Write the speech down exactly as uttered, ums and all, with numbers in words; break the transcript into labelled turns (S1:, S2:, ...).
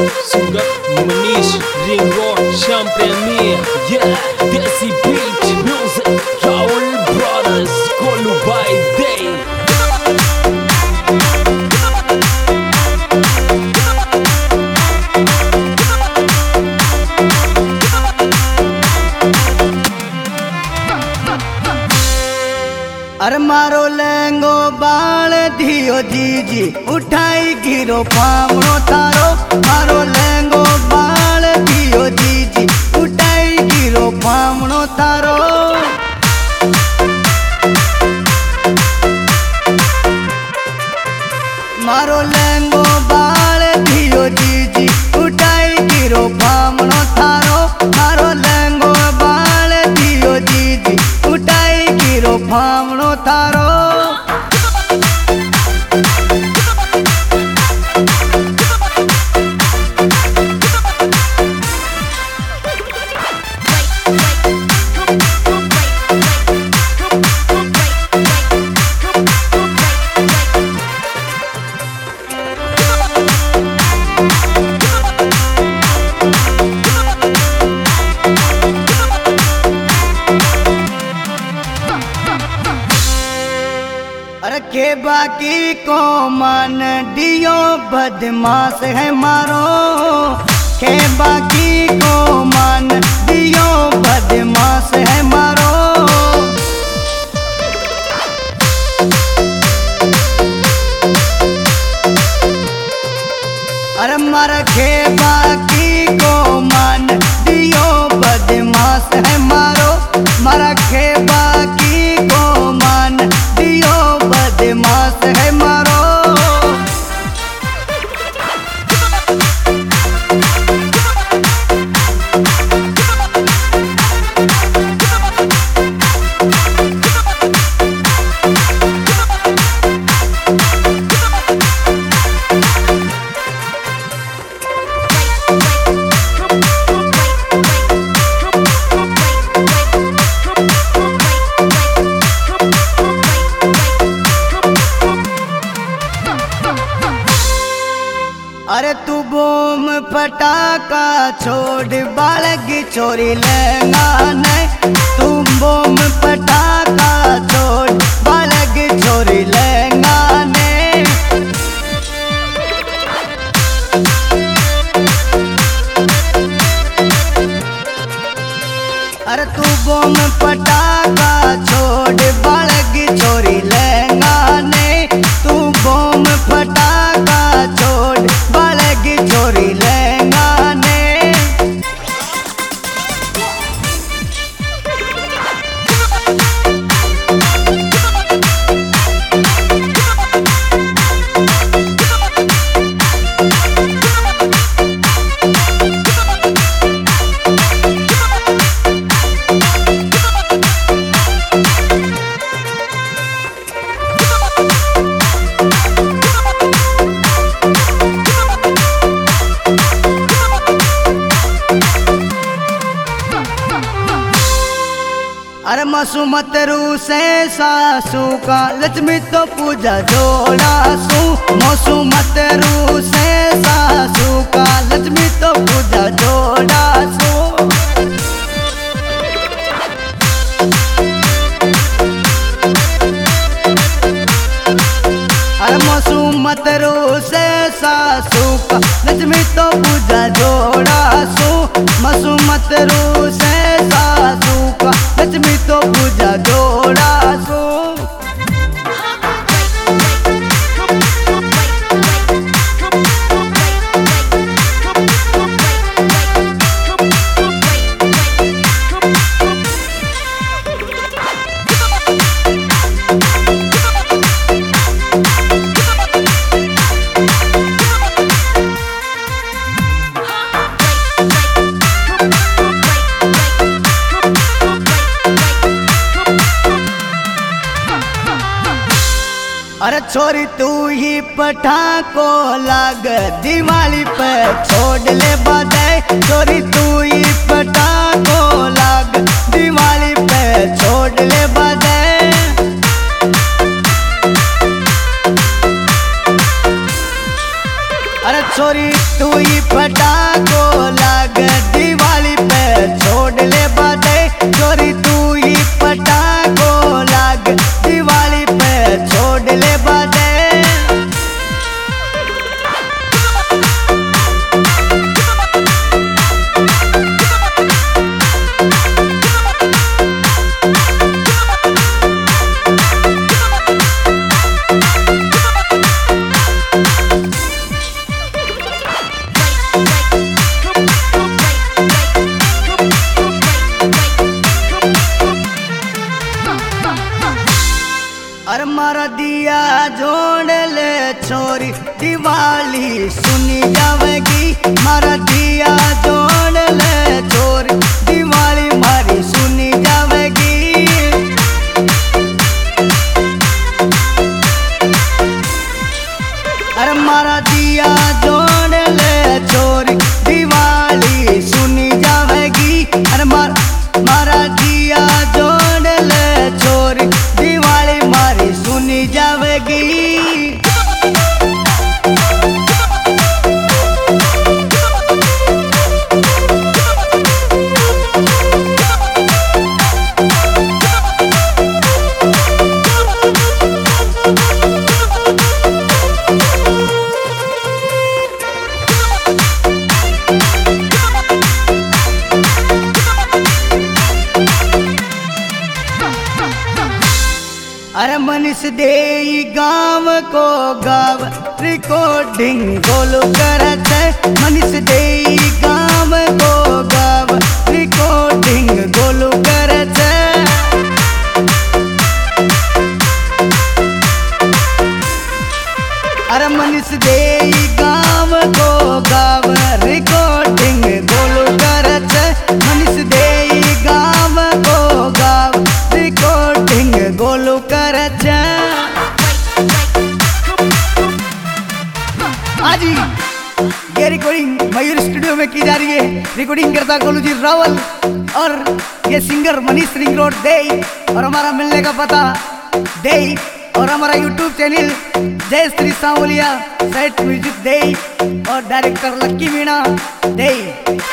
S1: Surat Manish Ring Road Champion Yeah Desi Beat Music Raul Brothers Kolu by Day
S2: अरे मारो लेंगो बाल दियो जीजी उठाई गिरो फामनो थारो मारो लेंगो बाल दियो जीजी उठाई गिरो फामनो थारो मारो लेंगो बाल दियो जीजी उठाई गिरो फामनो थारो मारो लेंगो बाल दियो जीजी उठाई गिरो फामनो थारो रखे बाकी को मान दियो बदमाश है मारो के बाकी को मान दियो बदमाश है मारो अरे मर के बाकी को मान दियो बदमाश है मारो मर के बाकी को मान दियो बदमाश है मारो अरे तू बूम पटाखा छोड़ बालक चोरी लेना नहीं तू बूम पटाखा छोड़ बालक चोरी लेना नहीं अरे तू बूम पटाखा छोड़ बालक चोरी लेना नहीं तू बूम पटाखा छोड़ चोरी लेना ने अरे मसु मत रू से सासू का लक्ष्मी तो पूजा जोड़ा सू मसु मत रू से सासू का लक्ष्मी तो पूजा जोड़ा सू अरे मसु मत रू से सासू का लक्ष्मी तो पूजा जोड़ा सू मसु मत रू से सासू का लक्ष्मी तो पूजा जोड़ा सो अरे छोरी तू ही पटाखो लाग दिवाली पे छोड़ ले बधाई छोरी तू ही पटाखो लाग दिवाली पे छोड़ ले बधाई अरे छोरी तू ही पटाखो लाग दिवाली पे छोड़ ले बधाई। छोरी तू ही पटाखो लाग दिवाली पे छोड़ ले बधाई। अरे मारा दिया जोड़ ले छोरी दिवाली सुनी जावेगी। मारा दिया जोड़ ले छोरी दिवाली मारी सुनी जावेगी। अरे मारा दिया जोड़ ले छोरी दिवाली सुनी जावेगी। अरे मार मारा दिया जोड़ ले छोरी दिवाली मारी सुनी जावेगी। अरे मनीष दे गाँव को गाँव रिकॉर्डिंग गोलू करत है। मनीष दे गाँव को गाँव रिकॉर्डिंग गोलू करत है। अरे मनीष दे गाँव को गाँव रिकॉर्डिंग गोलू करत है। मनीष दे गाँव को गाँव रिकॉर्डिंग गोलू करत है। आज ये रिकॉर्डिंग मयूर स्टूडियो में की जा रही है। रिकॉर्डिंग करता गोलू जी रावल और ये सिंगर मनीष रिंग रोड दे। और हमारा मिलने का पता दे और हमारा यूट्यूब चैनल जय श्री सांवलिया सेट म्यूजिक दे और डायरेक्टर लक्की मीणा दे।